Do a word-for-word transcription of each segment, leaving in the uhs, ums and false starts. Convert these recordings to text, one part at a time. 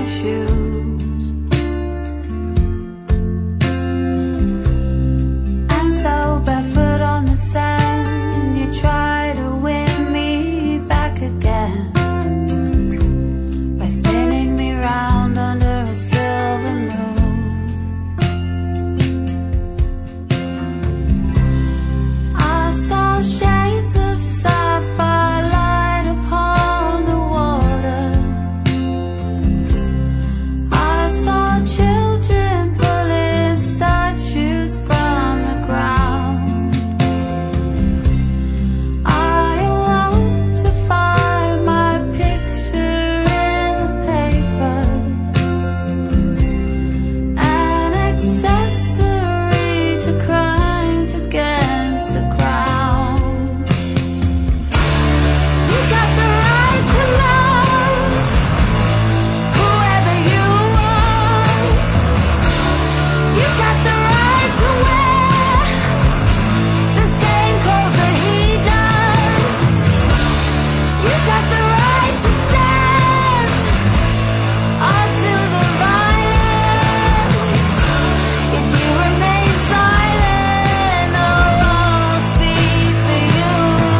shoes. And so barefoot on the sand, you try to win me back again by spinning me round under a silver moon. I saw shades of sapphire light upon the water. I saw children pulling statues from the ground. I awoke to find my picture in the paper, an accessory to crimes against the crown. You got the right to love whoever you want. You got the right to wear the same clothes that he does. You got the right to stand until the violence. If you remain silent, I won't speak for you.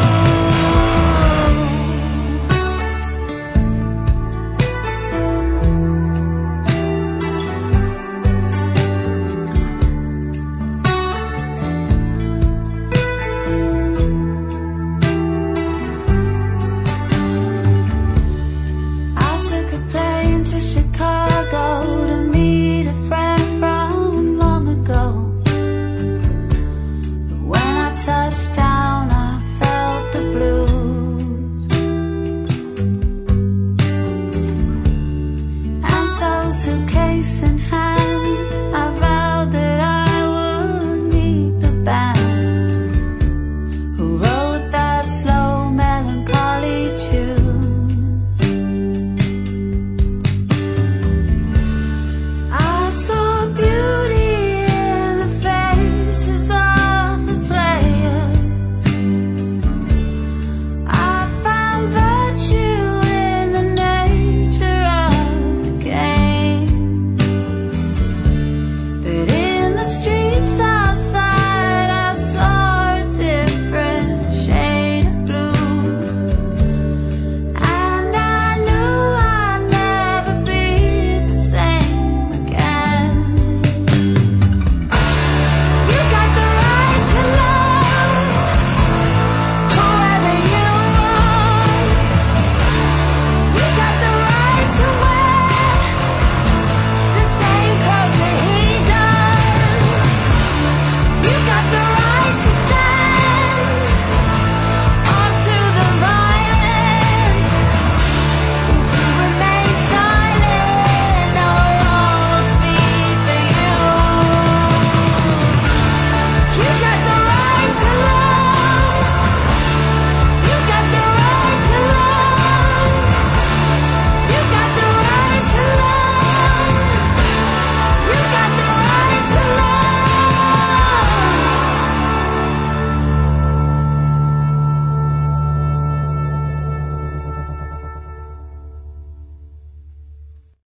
I took a plane to Chicago to meet a friend from long ago. But when I touched down, I felt the blues. And so, suitcase in hand,